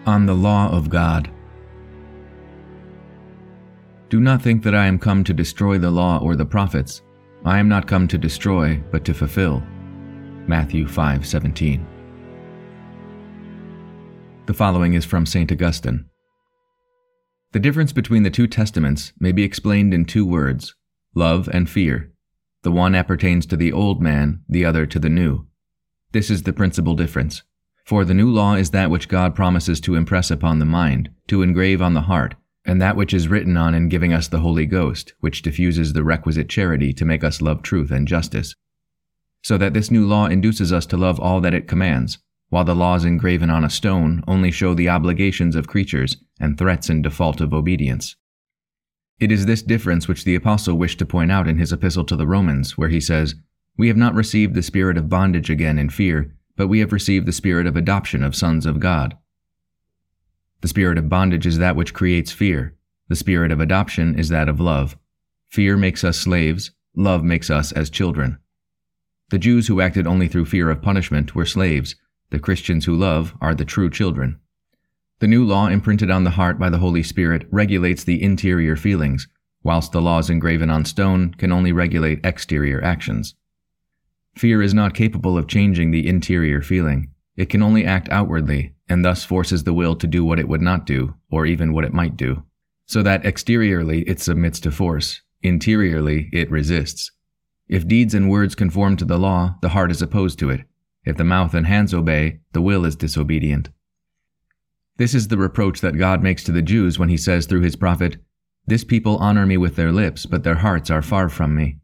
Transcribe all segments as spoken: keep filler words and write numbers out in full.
On the Law of God. Do not think that I am come to destroy the law or the prophets. I am not come to destroy, but to fulfill. Matthew five seventeen. The following is from Saint Augustine. The difference between the two testaments may be explained in two words, love and fear. The one appertains to the old man, the other to the new. This is the principal difference. For the new law is that which God promises to impress upon the mind, to engrave on the heart, and that which is written on in giving us the Holy Ghost, which diffuses the requisite charity to make us love truth and justice. So that this new law induces us to love all that it commands, while the laws engraven on a stone only show the obligations of creatures and threats in default of obedience. It is this difference which the Apostle wished to point out in his epistle to the Romans, where he says, "We have not received the spirit of bondage again in fear, but we have received the spirit of adoption of sons of God." The spirit of bondage is that which creates fear. The spirit of adoption is that of love. Fear makes us slaves. Love makes us as children. The Jews who acted only through fear of punishment were slaves. The Christians who love are the true children. The new law imprinted on the heart by the Holy Spirit regulates the interior feelings, whilst the laws engraven on stone can only regulate exterior actions. Fear is not capable of changing the interior feeling. It can only act outwardly, and thus forces the will to do what it would not do, or even what it might do. So that exteriorly it submits to force, interiorly it resists. If deeds and words conform to the law, the heart is opposed to it. If the mouth and hands obey, the will is disobedient. This is the reproach that God makes to the Jews when he says through his prophet, "This people honor me with their lips, but their hearts are far from me."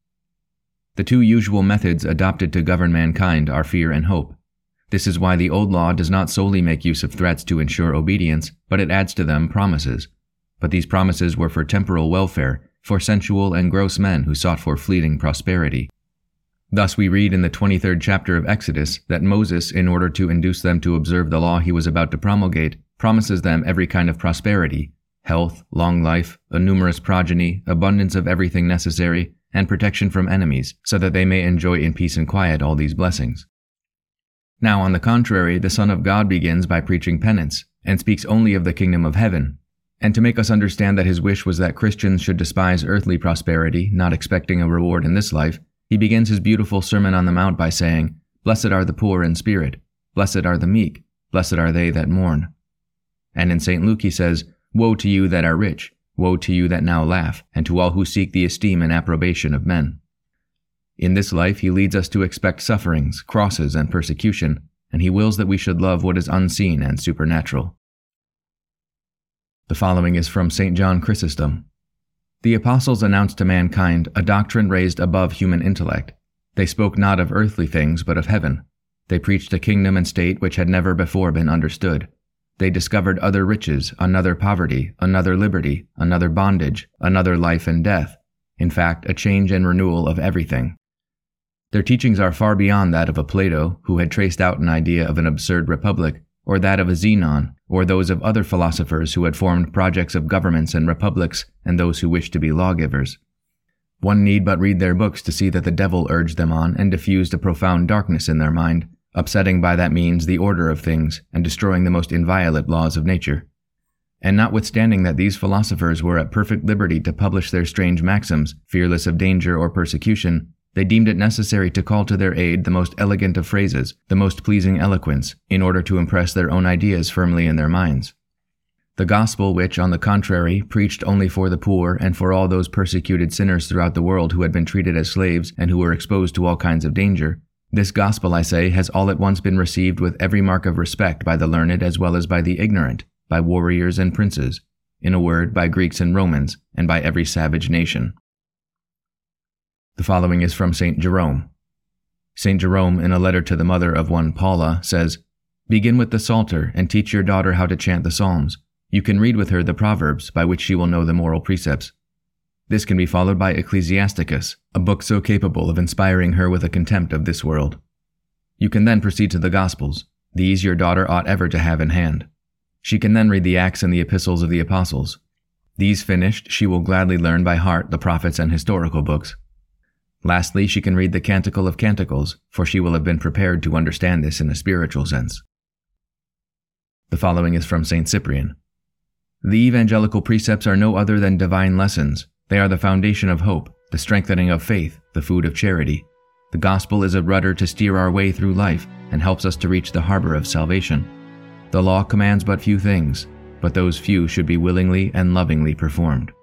The two usual methods adopted to govern mankind are fear and hope. This is why the old law does not solely make use of threats to ensure obedience, but it adds to them promises. But these promises were for temporal welfare, for sensual and gross men who sought for fleeting prosperity. Thus we read in the twenty-third chapter of Exodus that Moses, in order to induce them to observe the law he was about to promulgate, promises them every kind of prosperity, health, long life, a numerous progeny, abundance of everything necessary, and protection from enemies, so that they may enjoy in peace and quiet all these blessings. Now, on the contrary, the Son of God begins by preaching penance, and speaks only of the kingdom of heaven. And to make us understand that his wish was that Christians should despise earthly prosperity, not expecting a reward in this life, he begins his beautiful Sermon on the Mount by saying, "Blessed are the poor in spirit, blessed are the meek, blessed are they that mourn." And in Saint Luke he says, "Woe to you that are rich, woe to you that now laugh, and to all who seek the esteem and approbation of men." In this life he leads us to expect sufferings, crosses, and persecution, and he wills that we should love what is unseen and supernatural. The following is from Saint John Chrysostom. The apostles announced to mankind a doctrine raised above human intellect. They spoke not of earthly things, but of heaven. They preached a kingdom and state which had never before been understood. They discovered other riches, another poverty, another liberty, another bondage, another life and death. In fact, a change and renewal of everything. Their teachings are far beyond that of a Plato, who had traced out an idea of an absurd republic, or that of a Zenon, or those of other philosophers who had formed projects of governments and republics, and those who wished to be lawgivers. One need but read their books to see that the devil urged them on and diffused a profound darkness in their mind, upsetting by that means the order of things, and destroying the most inviolate laws of nature. And notwithstanding that these philosophers were at perfect liberty to publish their strange maxims, fearless of danger or persecution, they deemed it necessary to call to their aid the most elegant of phrases, the most pleasing eloquence, in order to impress their own ideas firmly in their minds. The gospel which, on the contrary, preached only for the poor and for all those persecuted sinners throughout the world who had been treated as slaves and who were exposed to all kinds of danger, this gospel, I say, has all at once been received with every mark of respect by the learned as well as by the ignorant, by warriors and princes, in a word, by Greeks and Romans, and by every savage nation. The following is from Saint Jerome. Saint Jerome, in a letter to the mother of one Paula, says, "Begin with the Psalter, and teach your daughter how to chant the Psalms. You can read with her the Proverbs, by which she will know the moral precepts. This can be followed by Ecclesiasticus, a book so capable of inspiring her with a contempt of this world. You can then proceed to the Gospels. These your daughter ought ever to have in hand. She can then read the Acts and the Epistles of the Apostles. These finished, she will gladly learn by heart the prophets and historical books. Lastly, she can read the Canticle of Canticles, for she will have been prepared to understand this in a spiritual sense." The following is from Saint Cyprian. The evangelical precepts are no other than divine lessons. They are the foundation of hope, the strengthening of faith, the food of charity. The gospel is a rudder to steer our way through life and helps us to reach the harbor of salvation. The law commands but few things, but those few should be willingly and lovingly performed.